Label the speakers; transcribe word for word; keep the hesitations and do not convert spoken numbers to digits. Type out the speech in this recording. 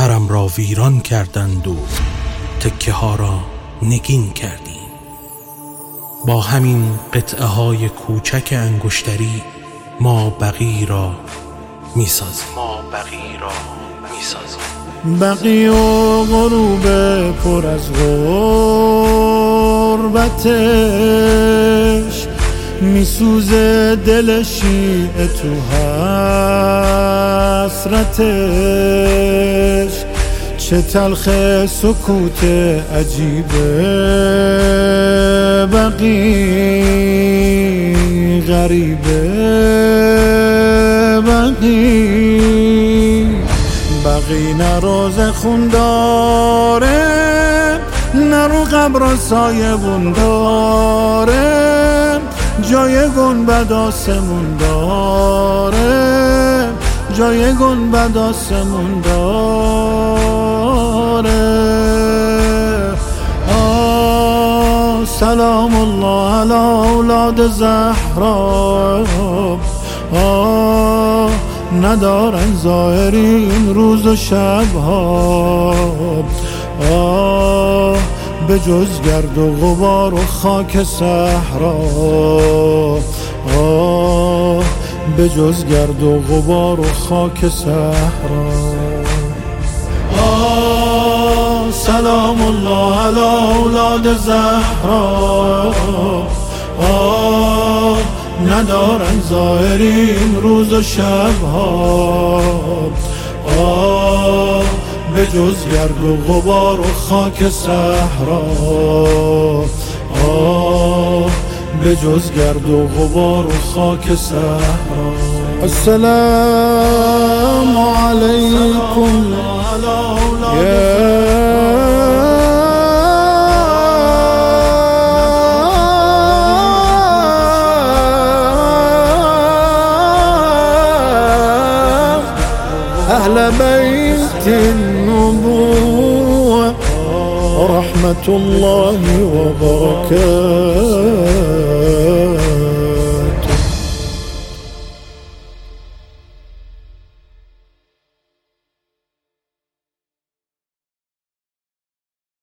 Speaker 1: حرم را ویران کردند و تکه ها را نگین کردیم. با همین قطعه های کوچک انگشتری ما بقی را می سازیم ما بقی را می سازیم.
Speaker 2: بقی و غروب پر از غربتش میسوزه دل شیعه تو حسرتش. چه تلخ سکوت عجیبه بقی غریبه بقی. بقی نه روز خون داره نه رو قبر سایه بون داره. جای گنبد آسمون داره جای گنبد آسمون داره. آه سلام الله علی اولاد زهرا. آه ندارن ظاهری این روز و شبها. آه به جز گرد و غبار و خاک صحرا. آه به جز گرد و غبار و خاک صحرا. آه سلام الله علی اولاد زهرا. آه ندارن ظاهری این روز و شبها. آه به جز گرد و غبار و خاک صحرا. آه به جز گرد و غبار و خاک صحرا. السلام علیکم یا أهل بيت النبوة رحمة الله وبركاته.